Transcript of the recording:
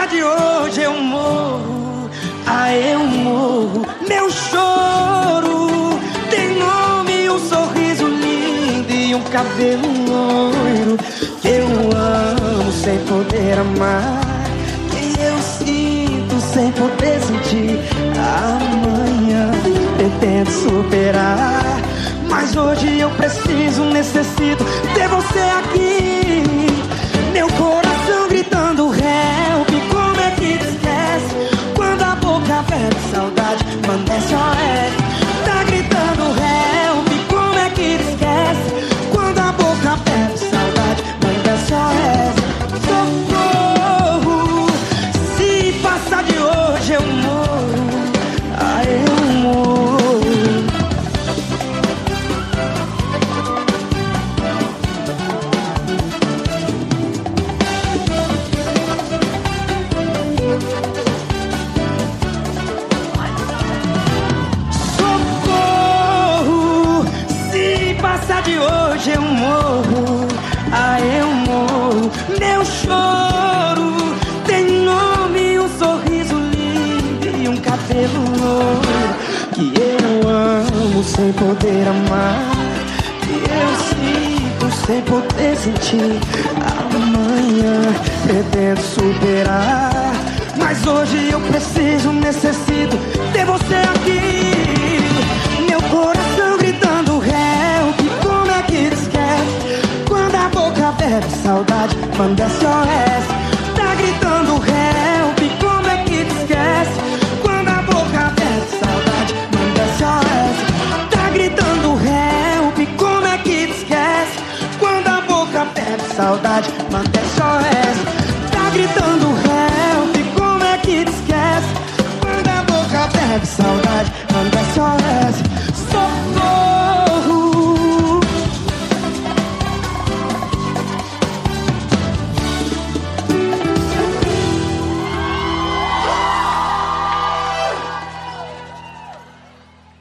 passa de hoje eu morro, eu morro. Meu choro tem nome, um sorriso lindo e um cabelo loiro. Que eu amo sem poder amar, que eu sinto sem poder sentir. Amanhã pretendo superar, mas hoje eu preciso, necessito ter você aqui. Meu coração gritando help, como é que te esquece? Quando a boca pede saudade, manda SOS. Tá gritando help, como é que te esquece? Quando a boca pede saudade, manda SOS. Socorro, se passar de hoje eu morro, eu morro. De hoje eu morro, eu morro. Meu choro tem nome, um sorriso lindo e um cabelo loiro. Que eu amo sem poder amar, que eu sinto sem poder sentir. Amanhã pretendo superar, mas hoje eu preciso, necessito ter você aqui. Meu coração gritando help, como é que te esquece? Quando a boca pede saudade, manda SOS. Tá gritando help, como é que te esquece? Quando a boca pede saudade, manda SOS. Tá gritando help, como é que te esquece? Quando a boca pede saudade, manda SOS.